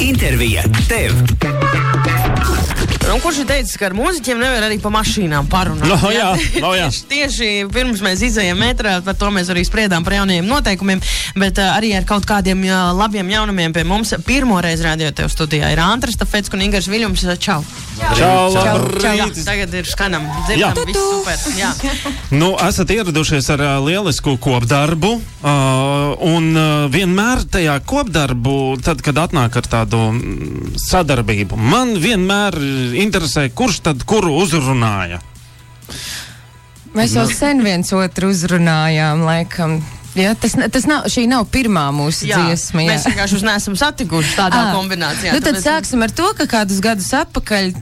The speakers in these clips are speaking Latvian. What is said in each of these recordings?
Intervija tev. Un kurš ir teicis, ka ar mūziķiem nevar arī pa mašīnām parunāt? Jā. Tieši pirms mēs izējām metrā, par to mēs arī spriedām par jaunajiem noteikumiem, bet arī ar kaut kādiem labiem jaunumiem pie mums. Pirmoreiz Radio tev studijā ir Antras Tafets un Ingars Viļums. Čau! Čau! Tagad ir skanam, dzirdam, viss super. Jā. Esat ieradušies ar lielisku kopdarbu, un vienmēr tajā kopdarbu, tad, kad atnāk ar tādu sadarbību, man vienmēr interesē, kurš tad kuru uzrunāja? Mēs jau sen viens otru uzrunājām, laikam. Jā, šī nav pirmā mūsu dziesma. Mēs vienkārši neesam satikuši tādā kombinācijā. Tad sāksim ar to, ka kādus gadus atpakaļ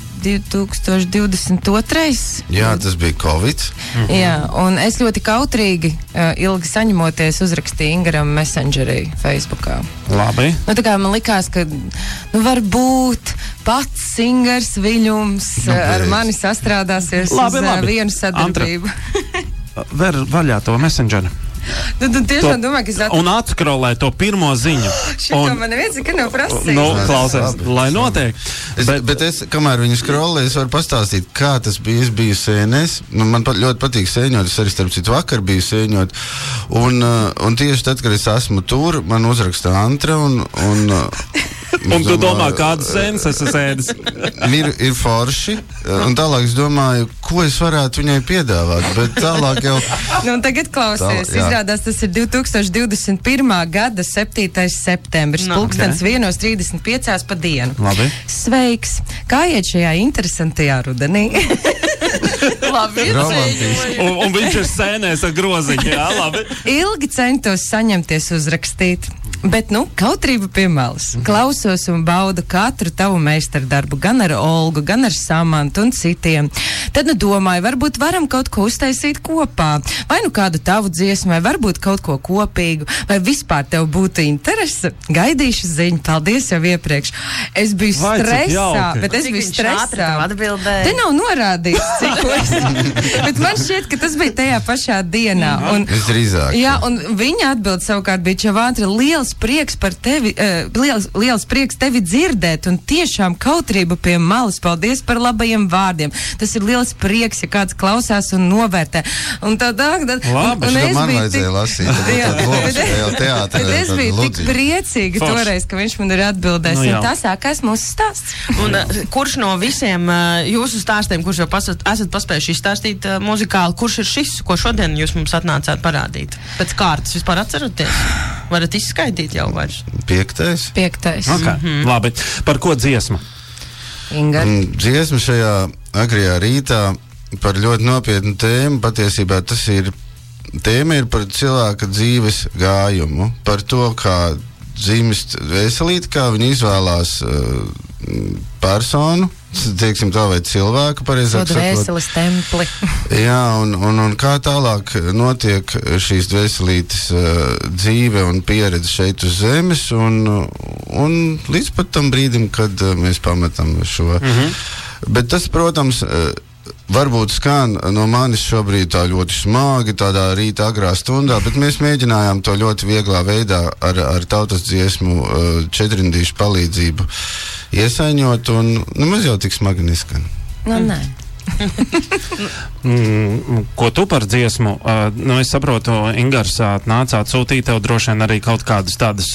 2022. Jā, tas bija Covid. Jā, un es ļoti kautrīgi ilgi saņemoties uzrakstīju Ingaram Messengerī Facebookā. Labi. Tā kā man likās, ka varbūt pats Ingars Viļums ar mani sastrādāsies uz vienu sadarbību. Ver vaļā to Messengeri. Tiešām domāju, ka un atskrolē to pirmo ziņu. Šito man neviens nekad nav prasījis. Klausies, lai notiek. Bet es, kamēr viņi skrolē, es varu pastāstīt, kā tas bija. Es biju sēnēs. Man ļoti patīk sēņot. Es arī starp citu vakar biju sēņot. Un tieši tad, kad es esmu tur, man uzraksta Antra un tu domā, kādas sēnes esi sēdis? Ir forši. Un tālāk es domāju, ko es varētu viņai piedāvāt. Bet tālāk jau... Tagad klausies. Izrādās, tas ir 2021. gada 7. septembris. Pulkstens 1:35 pa dienu. Labi. Sveiks! Kā iet šajā interesantajā rudenī? Labi, un viņš ir sēnēs ar groziņu, jā, labi. Ilgi centos saņemties uzrakstīt, bet, kautrība pie malas. Klausos un baudu katru tavu meistardarbu, gan ar Olgu, gan ar Samantu un citiem. Tad, domāju, varbūt varam kaut ko uztaisīt kopā. Vai kādu tavu dziesmu, vai varbūt kaut ko kopīgu, vai vispār tev būtu interese. Gaidīšu ziņu, paldies jau iepriekš. Es biju stresā, bet es biju stresā. Te nav norādīts, cik bet man šķiet, ka tas bija tajā pašā dienā. Visdrīzāk. Jā, un viņa atbild savukārt bija Čavāntra, liels prieks par tevi, liels prieks tevi dzirdēt, un tiešām kautrība pie malas, paldies par labajiem vārdiem. Tas ir liels prieks, ja kāds klausās un novērtē. Un labi, man vajadzēja lasīt. Bet es biju tik priecīga toreiz, ka viņš man ir atbildējis. Un tā sākās mūsu stāsts. Un kurš no visiem jūsu stāstiem, kurš jau esat paspējuši izstāstīt muzikāli, kurš ir šis, ko šodien jūs mums atnācāt parādīt? Pēc kārtas vispār atceraties? Varat izskaidīt jau vairs? 5. Okay. Labi. Par ko dziesma? Ingar. Dziesma šajā agrajā rītā par ļoti nopietnu tēmu. Patiesībā tēma ir par cilvēka dzīves gājumu, par to, kā dzimst veselīti, kā viņi izvēlās personu, teiksim tā, vai cilvēku, pareizāk sakot. Dvēseles templi. Jā, un kā tālāk notiek šīs dvēselītes dzīve un pieredze šeit uz zemes, un līdz pat tam brīdim, kad mēs pametam šo. Bet tas, protams, varbūt skan no manis šobrīd tā ļoti smagi, tādā rīta agrā stundā, bet mēs mēģinājām to ļoti vieglā veidā ar tautas dziesmu četrindīšu palīdzību iesaiņot, un maz jau tik smagi neskan. Nē. Ko tu par dziesmu? Es saprotu, Ingars nācāt sūtīt tev droši vien arī kaut kādas tādas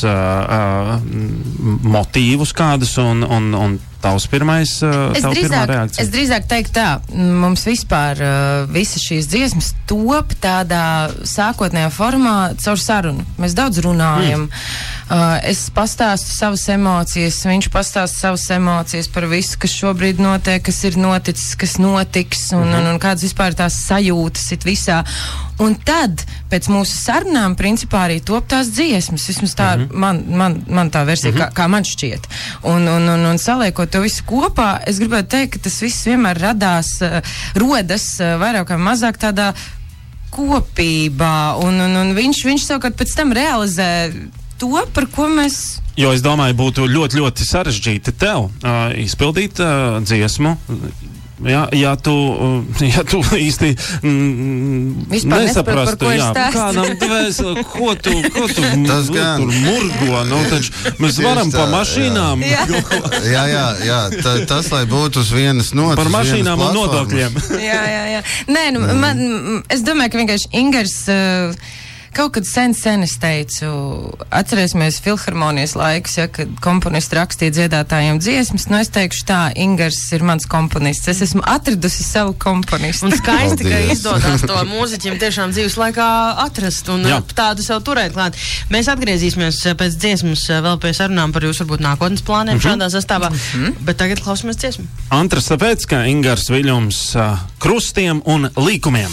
motīvus kādus un tavs pirmā reakcija? Es drīzāk teiktu tā, mums vispār visas šīs dziesmas top tādā sākotnējā formā caur sarunu. Mēs daudz runājam. Es pastāstu savas emocijas, viņš pastāsta savas emocijas par visu, kas šobrīd notiek, kas ir noticis, kas notiks, un kādas vispār tās sajūtas it visā. Un tad, pēc mūsu sarunām, principā arī top tās dziesmas. Vismaz tā man tā versija, kā man šķiet. Un saliekot to visu kopā, es gribētu teikt, ka tas viss vienmēr rodas vairāk vai mazāk tādā kopībā. Un viņš savukārt pēc tam realizē to, par ko mēs... Jo es domāju, būtu ļoti, ļoti sarežģīti tev izpildīt dziesmu, Ja tu īsti nesaprastu, kādam dvēseli, ko tu tur murgo, taču mēs varam pa mašīnām. Jā, tas, lai būtu uz vienas notas. Par mašīnām un nodokļiem. Jā. Nē, es domāju, ka vienkārši Ingers kaut kad sen es teicu, atcerēsimies filharmonijas laikus, kad komponisti rakstīja dziedātājiem dziesmas, es teikšu tā, Ingers ir mans komponists. Es esmu atradusi savu komponistu. Un skaisti, ka izdodās to mūziķiem tiešām dzīves laikā atrast un tādu sev turēt klāt. Mēs atgriezīsimies pēc dziesmas vēl pie sarunām par jūsu varbūt nākotnes plāniem šādā sastāvā, bet tagad klausamies dziesmu. Antras tāpēc, ka Ingars Viļums krustiem un līkumiem.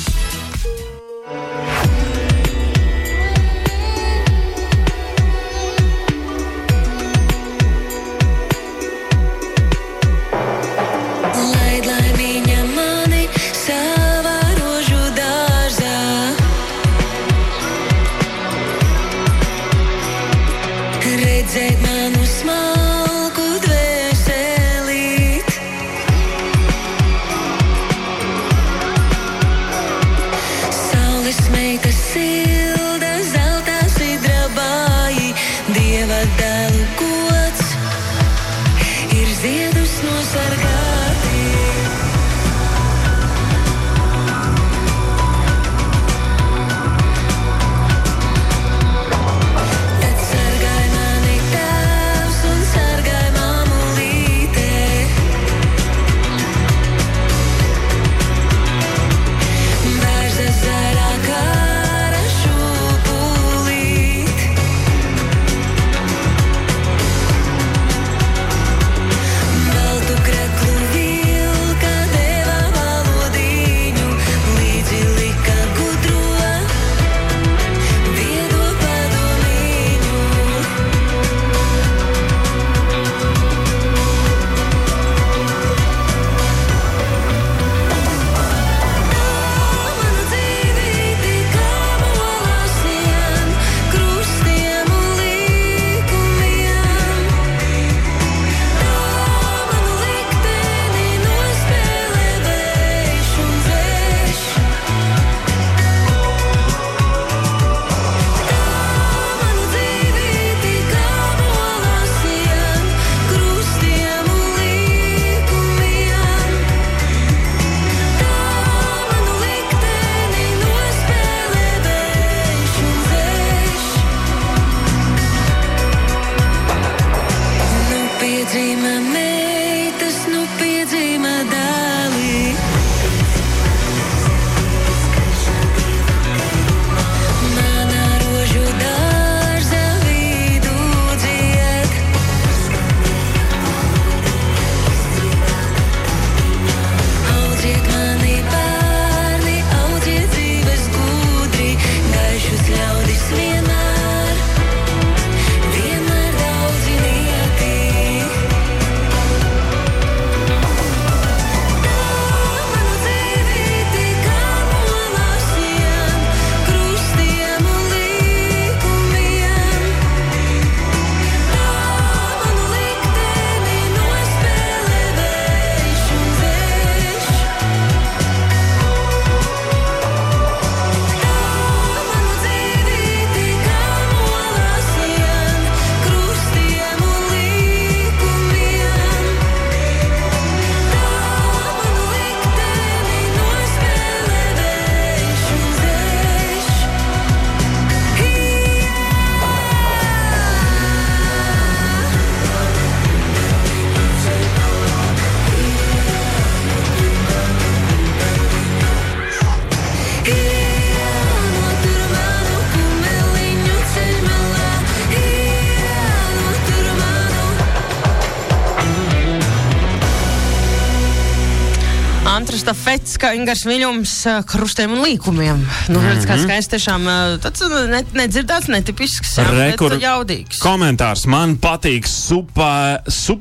Antra Fets, kā Ingars Viļums, krustiem un līkumiem. Redz, kā skaisti tiešām tāds nedzirdēts, netipisks, bet jaudīgs. Komentārs. Man patīk super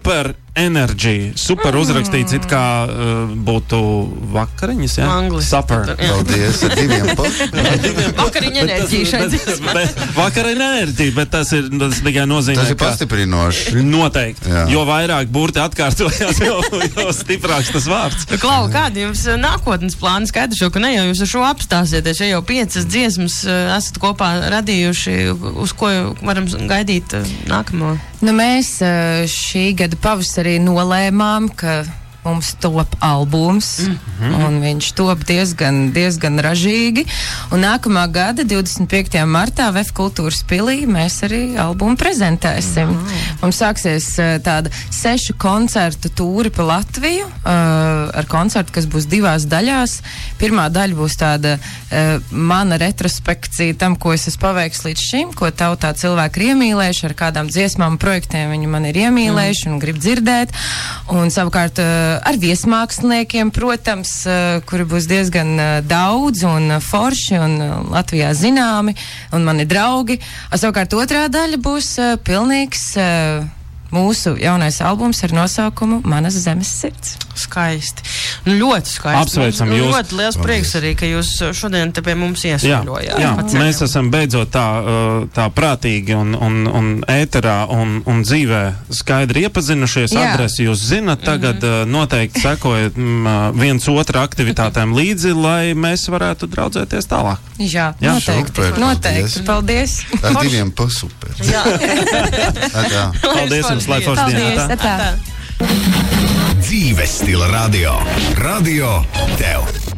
Energy. Super uzrakstīts, it kā būtu vakariņas, jā? Anglis. Supper. Paldies ar 2 Vakariņa enerģija šeit. Vakariņa enerģija, bet tas tikai nozīmē, Tas ir pastiprinoši. Noteikti. Jā. Jo vairāk burti atkārtojās, jo stiprāks tas vārds. Klau, kādi jums nākotnes plāni? Skaidrs, ka ne jau jūs ar šo apstāsieties, ja jau 5 dziesmas esat kopā radījuši, uz ko varam gaidīt nākamo? Nu, mēs šī gada pavasarī nolēmām, ka mums top albums, un viņš top diezgan ražīgi. Un nākamā gada 25. martā VF Kultūras pilī mēs arī albumu prezentēsim. Mums sāksies tāda 6 koncertu tūri pa Latviju, ar koncertu, kas būs 2 daļās. Pirmā daļa būs tāda mana retrospekcija tam, ko es esmu paveiks līdz šim, ko tautā cilvēki ir iemīlējuši, ar kādām dziesmām projektiem viņi man ir iemīlējuši un grib dzirdēt. Un savukārt ar viesmāksliniekiem, protams, kuri būs diezgan daudz un forši un Latvijā zināmi un mani draugi. Savukārt otrā daļa būs pilnīgs mūsu jaunais albums ar nosaukumu Manas zemes sirds. Skaisti. Ļoti skaisti. Apsveicam jūs. Ļoti liels prieks arī, ka jūs šodien te pie mums iesaļojāt. Jā, mēs esam beidzot tā prātīgi un ēterā un dzīvē skaidri iepazinušies. Adresi jūs zinat, tagad noteikti sekojat viens otra aktivitātēm līdzi, lai mēs varētu draudzēties tālāk. Jā, noteikti. Super, noteikti. Paldies. Ar 2 super. Jā. Paldies jums, lai forši dienā. Paldies. Dzīves stila radio. Radio tev.